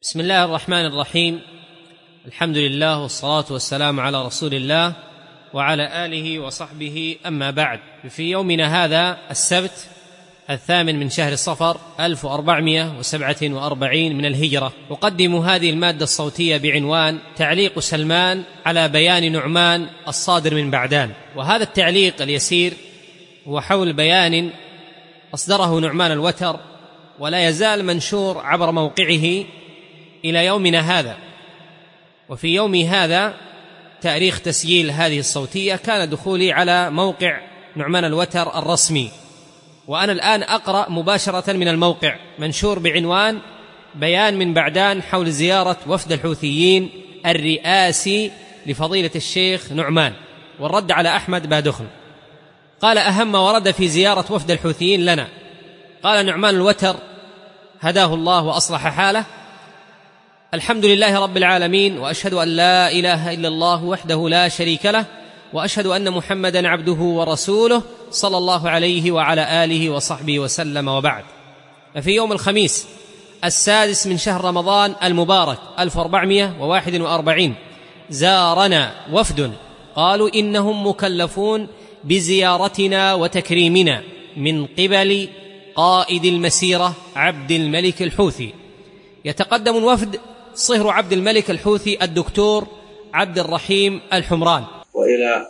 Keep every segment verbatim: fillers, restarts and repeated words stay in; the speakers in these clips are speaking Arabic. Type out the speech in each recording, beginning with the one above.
بسم الله الرحمن الرحيم. الحمد لله والصلاة والسلام على رسول الله وعلى آله وصحبه، أما بعد. في يومنا هذا السبت الثامن من شهر صفر ألف وأربعمائة وسبعة وأربعين من الهجرة، أقدم هذه المادة الصوتية بعنوان تعليق سلمان على بيان نعمان الصادر من بعدان. وهذا التعليق اليسير هو حول بيان أصدره نعمان الوتر، ولا يزال منشور عبر موقعه إلى يومنا هذا. وفي يومي هذا تاريخ تسجيل هذه الصوتية كان دخولي على موقع نعمان الوتر الرسمي، وأنا الآن أقرأ مباشرة من الموقع منشور بعنوان بيان من بعدان حول زيارة وفد الحوثيين الرئاسي لفضيلة الشيخ نعمان والرد على أحمد بادخل. قال: أهم ما ورد في زيارة وفد الحوثيين لنا. قال نعمان الوتر هداه الله وأصلح حاله: الحمد لله رب العالمين، وأشهد أن لا إله إلا الله وحده لا شريك له، وأشهد أن محمدًا عبده ورسوله صلى الله عليه وعلى آله وصحبه وسلم، وبعد. ففي يوم الخميس السادس من شهر رمضان المبارك ألف وأربعمائة وواحد وأربعين زارنا وفد قالوا إنهم مكلفون بزيارتنا وتكريمنا من قبل قائد المسيرة عبد الملك الحوثي. يتقدم الوفد صهر عبد الملك الحوثي الدكتور عبد الرحيم الحمران. وإلى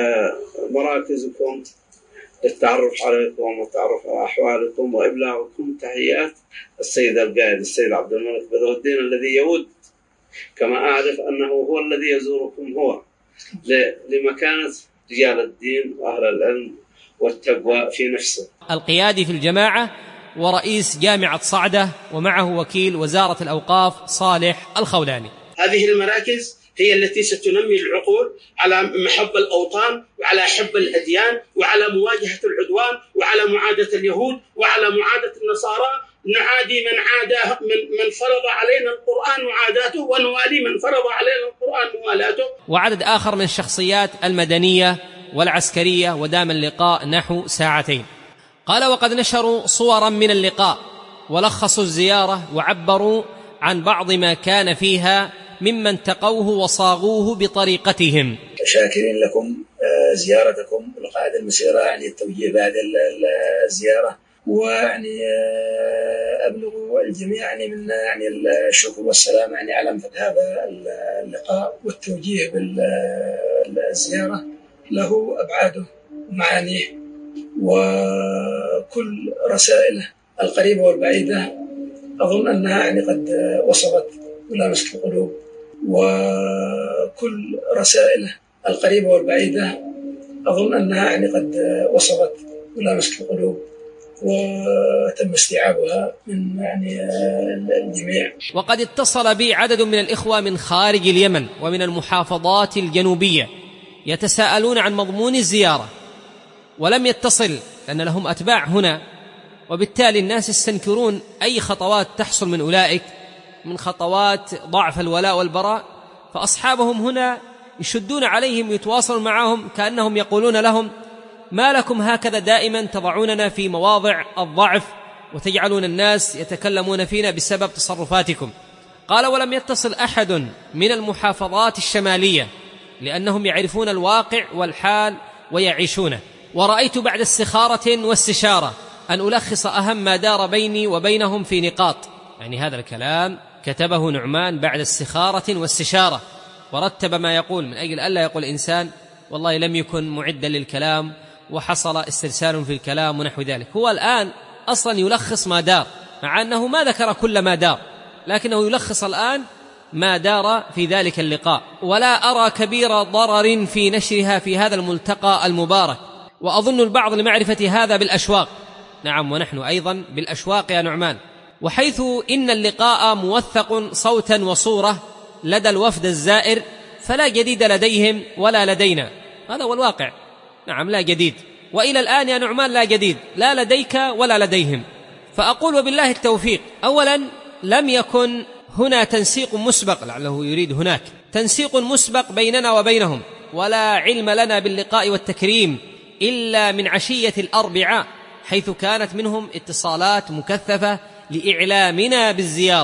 مراكزكم للتعرف عليكم والتعرف على أحوالكم وإبلاغكم تحيات السيد القائد السيد عبد الملك بدر الدين، الذي يود كما أعرف أنه هو الذي يزوركم هو لمكانة رجال الدين وأهل العلم والتقوى في نفسه. القيادي في الجماعة ورئيس جامعة صعدة، ومعه وكيل وزارة الأوقاف صالح الخولاني. هذه المراكز هي التي ستنمي العقول على محب الأوطان وعلى حب الأديان وعلى مواجهة العدوان وعلى معاداة اليهود وعلى معاداة النصارى. نعادي من عاده من, من فرض علينا القرآن معاداته، ونوالي من فرض علينا القرآن موالاته. وعدد آخر من الشخصيات المدنية والعسكرية، ودام اللقاء نحو ساعتين. قال: وقد نشروا صورا من اللقاء ولخصوا الزيارة وعبروا عن بعض ما كان فيها ممن تقوه وصاغوه بطريقتهم. شاكرين لكم زيارتكم لقائد المسيرة، يعني التوجيه بعد الزيارة، ويعني أبلغوا الجميع يعني منا يعني الشكر والسلام يعني على مثل هذا اللقاء والتوجيه بالزيارة. له أبعاده ومعانيه، وكل رسائله القريبة والبعيدة أظن أنها يعني قد وصلت ولامست القلوب، وكل رسائله القريبة والبعيدة أظن أنها يعني قد وصلت ولامست القلوب وتم استيعابها من يعني الجميع. وقد اتصل بي عدد من الإخوة من خارج اليمن ومن المحافظات الجنوبية يتساءلون عن مضمون الزيارة، ولم يتصل لأن لهم أتباع هنا، وبالتالي الناس يستنكرون أي خطوات تحصل من أولئك من خطوات ضعف الولاء والبراء، فأصحابهم هنا يشدون عليهم يتواصلون معهم كأنهم يقولون لهم: ما لكم هكذا دائما تضعوننا في مواضع الضعف وتجعلون الناس يتكلمون فينا بسبب تصرفاتكم. قال: ولم يتصل أحد من المحافظات الشمالية لأنهم يعرفون الواقع والحال ويعيشونه. ورأيت بعد استخارة واستشارة أن ألخص أهم ما دار بيني وبينهم في نقاط. يعني هذا الكلام كتبه نعمان بعد استخارة واستشارة، ورتب ما يقول من أجل ألا يقول إنسان والله لم يكن معدا للكلام وحصل استرسال في الكلام ونحو ذلك. هو الآن أصلا يلخص ما دار، مع أنه ما ذكر كل ما دار، لكنه يلخص الآن ما دار في ذلك اللقاء. ولا أرى كبير ضرر في نشرها في هذا الملتقى المبارك، وأظن البعض لمعرفة هذا بالأشواق. نعم، ونحن أيضا بالأشواق يا نعمان. وحيث إن اللقاء موثق صوتا وصورة لدى الوفد الزائر، فلا جديد لديهم ولا لدينا، هذا هو الواقع. نعم، لا جديد، وإلى الآن يا نعمان لا جديد لا لديك ولا لديهم. فأقول وبالله التوفيق. أولا، لم يكن هنا تنسيق مسبق، لعله يريد هناك تنسيق مسبق بيننا وبينهم، ولا علم لنا باللقاء والتكريم إلا من عشية الأربعاء، حيث كانت منهم اتصالات مكثفة لإعلامنا بالزيارة.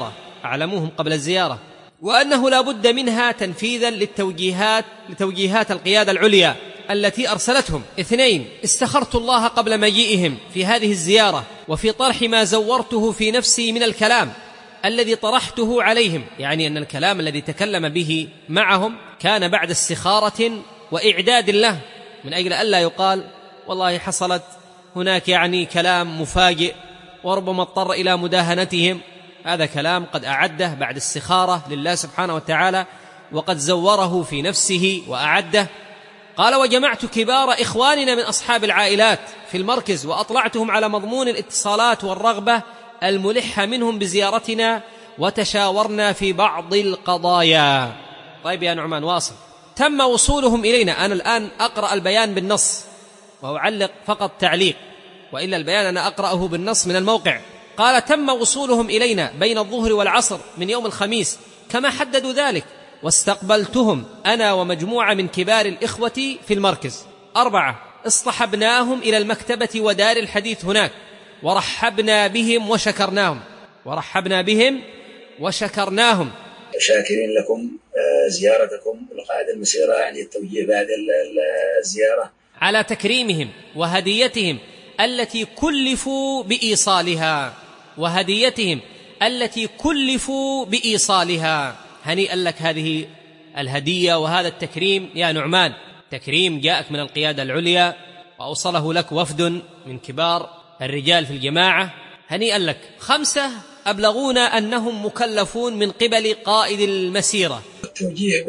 أعلموهم قبل الزيارة، وأنه لا بد منها تنفيذا للتوجيهات لتوجيهات القيادة العليا التي أرسلتهم. اثنين، استخرت الله قبل مجيئهم في هذه الزيارة وفي طرح ما زورته في نفسي من الكلام الذي طرحته عليهم، يعني أن الكلام الذي تكلم به معهم كان بعد استخارة وإعداد له، من أجل ألا يقال والله حصلت هناك يعني كلام مفاجئ وربما اضطر إلى مداهنتهم. هذا كلام قد أعده بعد استخارة لله سبحانه وتعالى وقد زوره في نفسه وأعده. قال: وجمعت كبار إخواننا من أصحاب العائلات في المركز وأطلعتهم على مضمون الاتصالات والرغبة الملحة منهم بزيارتنا وتشاورنا في بعض القضايا. طيب يا نعمان واصل. تم وصولهم إلينا، أنا الآن أقرأ البيان بالنص وأعلق فقط تعليق، وإلا البيان أنا أقرأه بالنص من الموقع. قال: تم وصولهم إلينا بين الظهر والعصر من يوم الخميس كما حددوا ذلك، واستقبلتهم أنا ومجموعة من كبار الإخوة في المركز. أربعة، اصطحبناهم إلى المكتبة ودار الحديث هناك ورحبنا بهم وشكرناهم ورحبنا بهم وشكرناهم شاكرين لكم زيارتكم ولقاء المسيرة، يعني التوجيه بعد الزيارة على تكريمهم وهديتهم التي كلفوا بإيصالها وهديتهم التي كلفوا بإيصالها. هنيئا لك هذه الهدية وهذا التكريم يا نعمان، تكريم جاءك من القيادة العليا وأوصله لك وفد من كبار الرجال في الجماعة، هنيئا لك. خمسة، أبلغونا أنهم مكلفون من قبل قائد المسيرة. التوجيه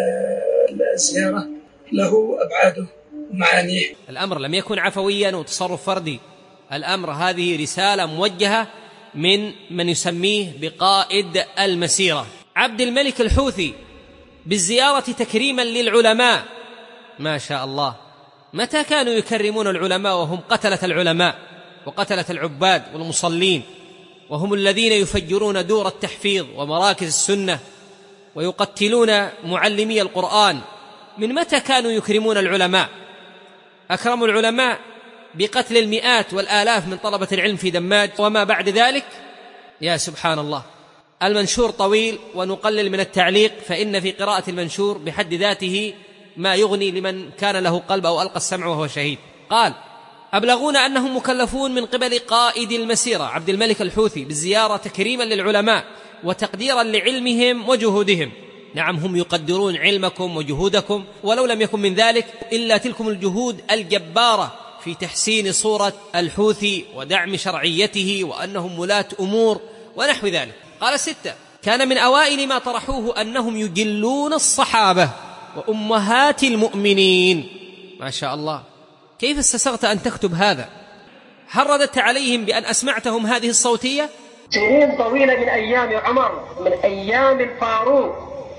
بالزيارة له أبعاده ومعانيه. الأمر لم يكن عفويا وتصرف فردي، الأمر هذه رسالة موجهة من من يسميه بقائد المسيرة عبد الملك الحوثي بالزيارة تكريما للعلماء. ما شاء الله، متى كانوا يكرمون العلماء وهم قتلة العلماء وقتلة العباد والمصلين، وهم الذين يفجرون دور التحفيظ ومراكز السنة ويقتلون معلمي القرآن. من متى كانوا يكرمون العلماء؟ أكرموا العلماء بقتل المئات والآلاف من طلبة العلم في دماج وما بعد ذلك. يا سبحان الله، المنشور طويل ونقلل من التعليق، فإن في قراءة المنشور بحد ذاته ما يغني لمن كان له قلب أو ألقى السمع وهو شهيد. قال: أبلغونا أنهم مكلفون من قبل قائد المسيرة عبد الملك الحوثي بالزيارة تكريما للعلماء وتقديرا لعلمهم وجهودهم. نعم، هم يقدرون علمكم وجهودكم، ولو لم يكن من ذلك إلا تلكم الجهود الجبارة في تحسين صورة الحوثي ودعم شرعيته وأنهم ولاة أمور ونحو ذلك. قال: ستة، كان من أوائل ما طرحوه أنهم يجلون الصحابة وأمهات المؤمنين. ما شاء الله، كيف استسغت أن تكتب هذا؟ هل رددت عليهم بأن أسمعتهم هذه الصوتية؟ سنين طويلة من أيام عمر، من أيام الفاروق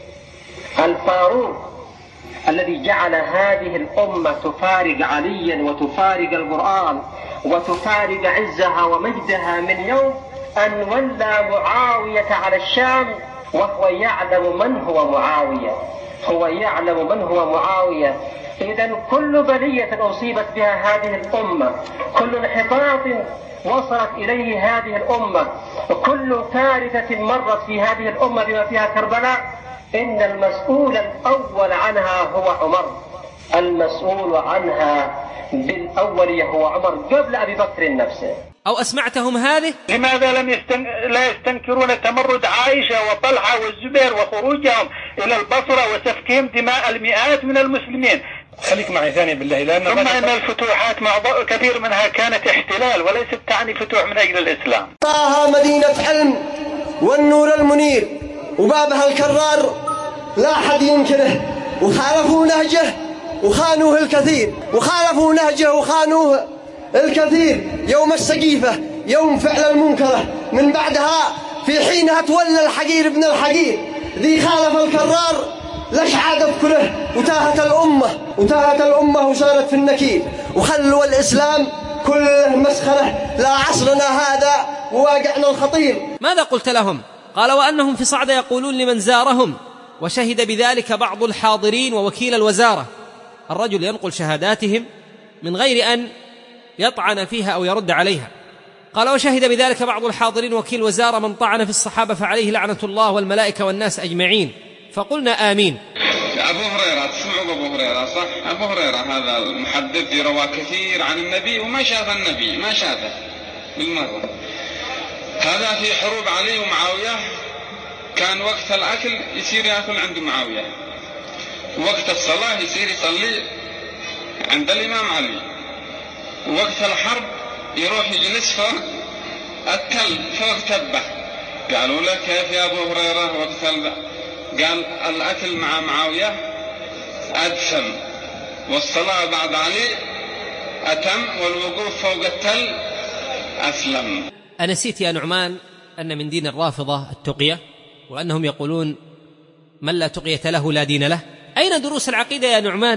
الفاروق الذي جعل هذه الأمة تفارق عليا وتفارق القرآن وتفارق عزها ومجدها من يوم أن ولى معاوية على الشام، وهو يعلم من هو معاوية هو يعلم من هو معاوية. إذن كل بلية أصيبت بها هذه الأمة، كل انحطاط وصلت إليه هذه الأمة، كل كارثة مرت في هذه الأمة بما فيها كربلاء، إن المسؤول الأول عنها هو عمر. المسؤول عنها بالأول هو عمر قبل أبي بكر نفسه. أو أسمعتهم هذه؟ لماذا لم يستن... لا يستنكرون تمرد عائشة وطلحة والزبير وخروجهم إلى البصرة وسفكهم دماء المئات من المسلمين؟ خليك معي ثاني بالله. لأن ثم إن الفتوحات مع كثير منها كانت احتلال وليست تعني فتوح من أجل الإسلام. طه مدينة علم والنور المنير وبابها الكرار لا أحد ينكره، وخالفوا نهجه وخانوه الكثير وخالفوا نهجه وخانوه الكثير. يوم السقيفة، يوم فعل المنكرة، من بعدها في حينها تولى الحقير ابن الحقير ذي خالف الكرار لش عاد اذكره، وتاهت الأمة وتاهت الأمة وصارت في النكير، وخلوا الإسلام كله مسخرة لا عصرنا هذا وواقعنا الخطير. ماذا قلت لهم؟ قال: وأنهم في صعدة يقولون لمن زارهم، وشهد بذلك بعض الحاضرين ووكيل الوزارة. الرجل ينقل شهاداتهم من غير أن يطعن فيها أو يرد عليها. قال: وشهد بذلك بعض الحاضرين وكيل وزارة: من طعن في الصحابة فعليه لعنة الله والملائكة والناس أجمعين. فقلنا آمين. أبو هريرة، تسمعوا أبو هريرة صح؟ أبو هريرة هذا المحدث يروى كثير عن النبي وما شاف النبي، ما شافه بالمرة. هذا في حروب علي ومعاوية، كان وقت الأكل يصير يأكل عند معاوية، وقت الصلاة يصير يصلي عند الإمام علي، وقت الحرب يروح يجلس فوق التل فوق تبه. قالوا له: كيف يا أبو هريرة وقت ال... قال: الأكل مع معاوية أدسم، والصلاة بعد علي أتم، والوقوف فوق التل أسلم. أنسيت يا نعمان أن من دين الرافضة التقية، وأنهم يقولون: من لا تقية له لا دين له؟ أين دروس العقيدة يا نعمان؟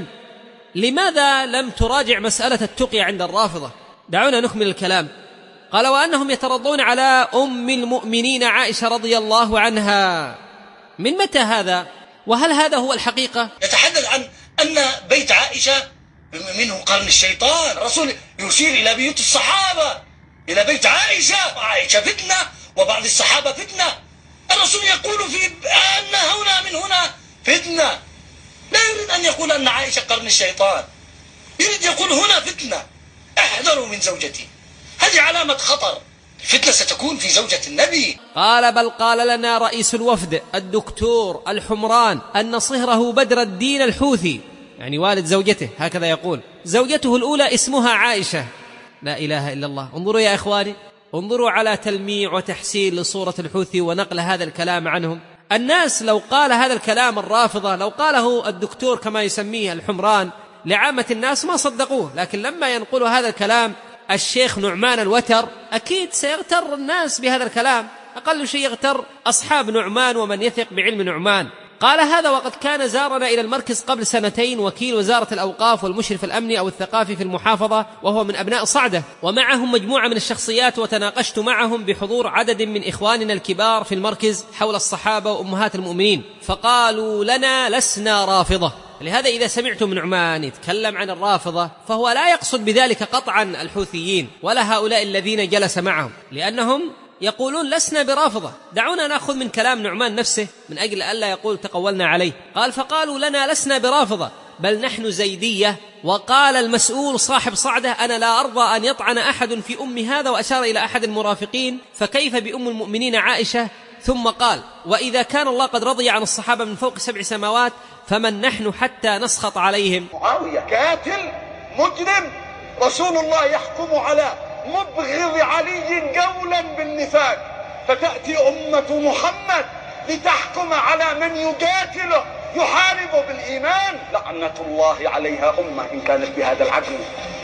لماذا لم تراجع مسألة التقية عند الرافضة؟ دعونا نكمل الكلام. قال: وأنهم يترضون على أم المؤمنين عائشة رضي الله عنها. من متى هذا؟ وهل هذا هو الحقيقة؟ يتحدث عن أن بيت عائشة منه قرن الشيطان. الرسول يشير إلى بيوت الصحابة، إلى بيت عائشة. عائشة فتنة وبعض الصحابة فتنة. الرسول يقول في أن هنا من هنا فتنة، لا يريد أن يقول أن عائشة قرن الشيطان، يريد يقول هنا فتنة، احذروا من زوجتي. هذه علامة خطر، الفتنة ستكون في زوجة النبي. قال: بل قال لنا رئيس الوفد الدكتور الحمران أن صهره بدر الدين الحوثي، يعني والد زوجته، هكذا يقول، زوجته الأولى اسمها عائشة. لا إله إلا الله. انظروا يا إخواني، انظروا على تلميع وتحسين لصورة الحوثي ونقل هذا الكلام عنهم. الناس لو قال هذا الكلام الرافضة، لو قاله الدكتور كما يسميه الحمران لعامة الناس ما صدقوه، لكن لما ينقل هذا الكلام الشيخ نعمان الوتر أكيد سيغتر الناس بهذا الكلام، أقل شيء يغتر أصحاب نعمان ومن يثق بعلم نعمان. قال هذا وقد كان زارنا إلى المركز قبل سنتين وكيل وزارة الأوقاف والمشرف الأمني أو الثقافي في المحافظة، وهو من أبناء صعدة، ومعهم مجموعة من الشخصيات، وتناقشت معهم بحضور عدد من إخواننا الكبار في المركز حول الصحابة وأمهات المؤمنين، فقالوا لنا: لسنا رافضة. لهذا إذا سمعتم نعمان يتكلم عن الرافضة فهو لا يقصد بذلك قطعا الحوثيين ولا هؤلاء الذين جلس معهم، لأنهم يقولون لسنا برافضة. دعونا نأخذ من كلام نعمان نفسه من أجل ألا يقول تقولنا عليه. قال: فقالوا لنا: لسنا برافضة، بل نحن زيدية. وقال المسؤول صاحب صعدة: أنا لا أرضى أن يطعن أحد في أم هذا، وأشار إلى أحد المرافقين: فكيف بأم المؤمنين عائشة؟ ثم قال: وإذا كان الله قد رضي عن الصحابة من فوق سبع سماوات فمن نحن حتى نسخط عليهم؟ معاوية قاتل مجرم، رسول الله يحكم على مبغض علي قولا بالنفاق، فتأتي أمة محمد لتحكم على من يقاتله يحارب بالإيمان. لعنة الله عليها أمة إن كانت بهذا العقل،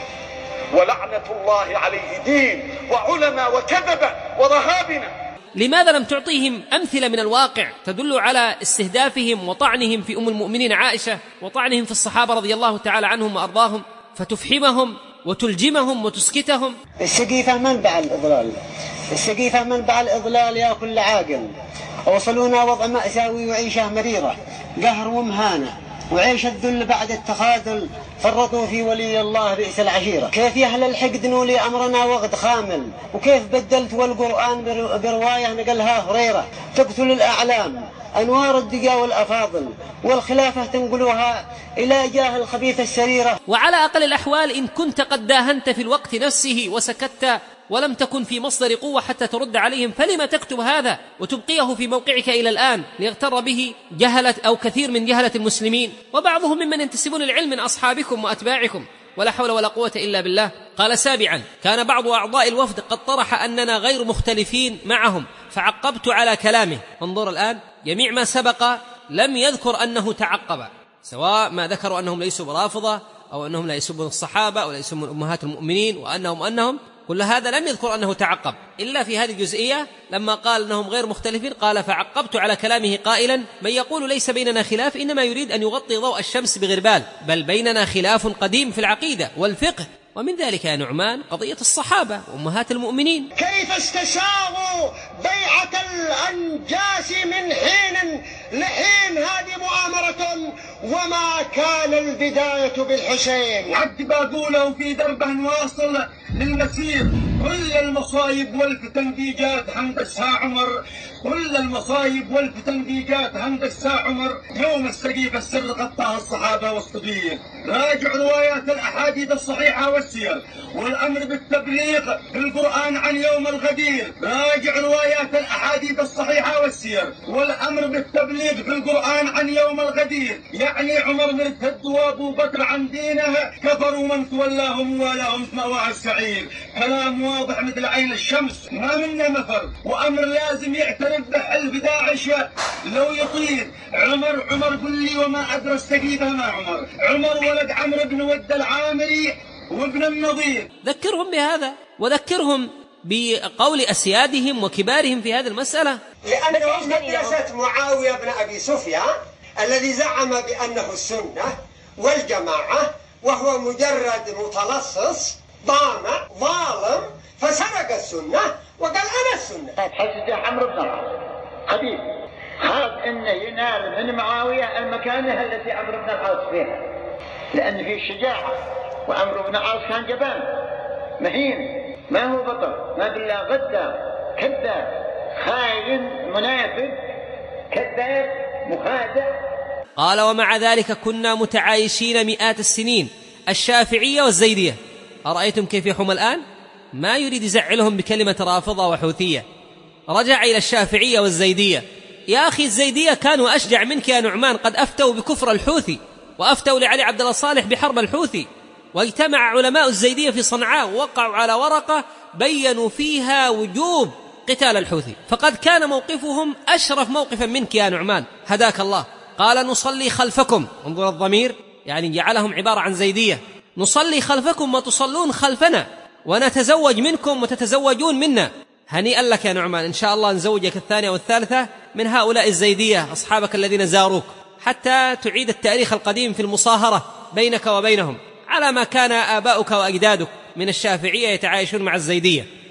ولعنة الله عليه دين وعلماء وكذبة ورهابنا. لماذا لم تعطيهم أمثلة من الواقع تدل على استهدافهم وطعنهم في أم المؤمنين عائشة وطعنهم في الصحابة رضي الله تعالى عنهم وأرضاهم، فتفحمهم وتلجمهم وتسكتهم؟ السقيفة منبع الإضلال، السقيفة منبع الإضلال يا كل عاقل. وصلونا وضع مأساوي وعيشة مريرة، قهر ومهانة وعيش الذل بعد التخاذل، فرطوا في ولي الله بئس العشيرة. كيف يا أهل الحقد نولي أمرنا وغد خامل، وكيف بدلت والقرآن برواية نقلها هريرة. تقتل الأعلام أنوار الدقا والأفاضل، والخلافة تنقلها إلى جاه الخبيث السريرة. وعلى أقل الأحوال إن كنت قد داهنت في الوقت نفسه وسكت ولم تكن في مصدر قوة حتى ترد عليهم، فلما تكتب هذا وتبقيه في موقعك إلى الآن ليغتر به جهلة أو كثير من جهلة المسلمين، وبعضهم ممن ينتسبون العلم من أصحابكم وأتباعكم، ولا حول ولا قوة إلا بالله. قال سابعا: كان بعض أعضاء الوفد قد طرح أننا غير مختلفين معهم، فعقبت على كلامه. انظر الآن، جميع ما سبق لم يذكر أنه تعقب، سواء ما ذكروا أنهم ليسوا برافضة أو أنهم لا يسبون الصحابة أو لا يسبون أمهات المؤمنين وأنهم أنهم كل هذا لم يذكر أنه تعقب، إلا في هذه الجزئية لما قال أنهم غير مختلفين قال: فعقبت على كلامه قائلا: من يقول ليس بيننا خلاف إنما يريد أن يغطي ضوء الشمس بغربال، بل بيننا خلاف قديم في العقيدة والفقه، ومن ذلك يا نعمان قضية الصحابة وأمهات المؤمنين. كيف استشاروا بيعة الأنجاس من حين لحين، هذه مؤامرة وما كان البداية بالحسين. عد باقوله في دربه واصل للمسير، كل المصايب والفتن دي جات هندسها عمر، كل المصايب والفتن دي جات هندسها عمر يوم السقيفة السر غطاها الصحابة والصديق. راجع روايات الأحاديث الصحيحة والسير والأمر بالتبليغ في القرآن عن يوم الغدير. راجع روايات الأحاديث الصحيحة والسير والأمر بالتبليغ في القرآن عن يوم الغدير. يعني عمر مرتد وأبو بكر عن دينه كفر ومن تولاهم ولاهم مأوى السعير. كلام واضح مثل عين الشمس ما منا مفر، وأمر لازم يعترف بحلف داعش لو يطير. عمر عمر قل لي وما أدرى السقيفة ما عمر. عمر ولد عمرو بن ود العامري وابن النضير. ذكرهم بهذا وذكرهم بقول أسيادهم وكبارهم في هذه المسألة. لأنه مدرسة معاوية بن أبي سفيان الذي زعم بأنه السنة والجماعة وهو مجرد متلصص ضامع ظالم فسرق السنة وقال أنا السنة. حسد عمرو بن العاص خبيث خاف أنه ينال من معاوية المكانة التي عمرو بن العاص فيها، لأن فيه شجاعة، وعمرو بن العاص كان جبان مهين ما هو بطل، ما بالله غدار كذاب خاين منافق كذاب مخادع. قال ومع ذلك كنا متعايشين مئات السنين الشافعية والزيدية. أرأيتم كيف يحوم الآن؟ ما يريد يزعلهم بكلمة رافضة وحوثية. رجع إلى الشافعية والزيدية. يا أخي الزيدية كانوا أشجع منك يا نعمان، قد أفتوا بكفر الحوثي وأفتوا لعلي عبد الله صالح بحرب الحوثي، واجتمع علماء الزيدية في صنعاء ووقعوا على ورقة بيّنوا فيها وجوب قتال الحوثي، فقد كان موقفهم أشرف موقفا منك يا نعمان هداك الله. قال نصلي خلفكم، انظر الضمير يعني جعلهم عبارة عن زيدية، نصلي خلفكم وتصلون خلفنا ونتزوج منكم وتتزوجون منا. هنيئا لك يا نعمان، إن شاء الله نزوجك الثانية والثالثة من هؤلاء الزيدية أصحابك الذين زاروك، حتى تعيد التاريخ القديم في المصاهرة بينك وبينهم على ما كان آباؤك وأجدادك من الشافعية يتعايشون مع الزيدية.